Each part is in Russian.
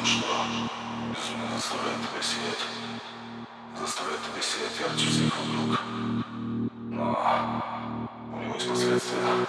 что безумно заставляет тебя сиять ярче всех вокруг. Но у него есть последствия.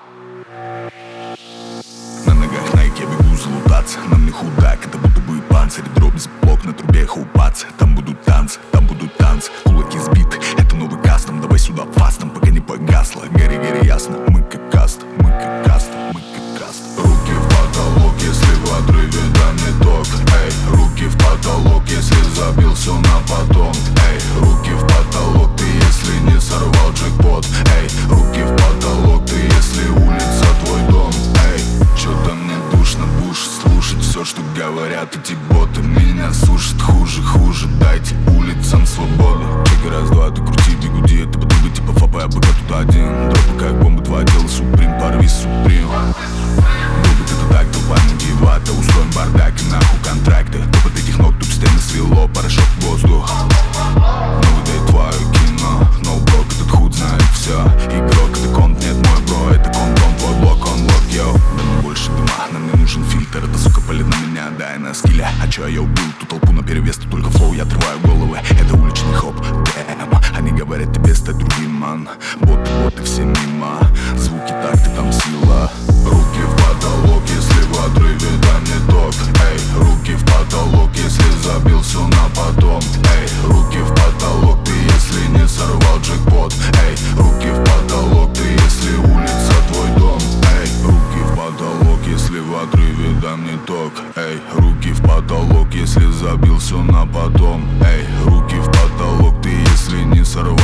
На ногах Nike я бегу залутаться. На мне худак, это будто бы панцирь. Дробный блок на трубе хаупаться. Там будут танцы, кулаки сбиты, это новый кастом. Давай сюда фастом, пока не погасло. Гори, гори ясно, мы как каста, мы как каста, мы как каста. Руки в потолок, если в отрыве, дай мне ток. Эй, руки в потолок, если забил все на потом. Эй, руки в потолок, ты если не сорвал джекпот. Эй, руки в потолок, ты если улица твой дом. Эй, чё-то мне душно, будешь слушать все, что говорят эти боты. Меня сушит хуже, дайте улицам свободу. Чек, раз, два, ты крути, бегуди, это подруга типа ФАП, а БК тут один. Дропы как бомбы, два тела, суприм, порви суприм. Любит это так, толпа мотивата. Устроим бардак и нахуй контракты. Топ от этих ног тут стены свело, порошок в воздух. Ну выдай твое кино, ноуброк, этот худ знает все. Игрок, это конт, нет мой бро, это конт, твой блок, он лок, йоу. Да мне больше дыма, нам не нужен фильтр. Это сука палит на меня, дай на скилле. А чё я убил ту толпу на перевес, тут только флоу, я отрываю головы. Это уличный хоп, дэм. Они говорят тебе стать другим, ман. Боты все мимо. Звуки такты, там сила. Руки в потолок, если в отрыве, дай мне ток. Эй, руки в потолок, если забил все на потом. Эй, руки в потолок, ты если не сорвал джекпот. Эй, руки в потолок, ты если улица твой дом. Эй, руки в потолок, если в отрыве, дай мне ток. Эй, руки в потолок, если забил все на потом. Эй, руки в потолок, ты если не сорвал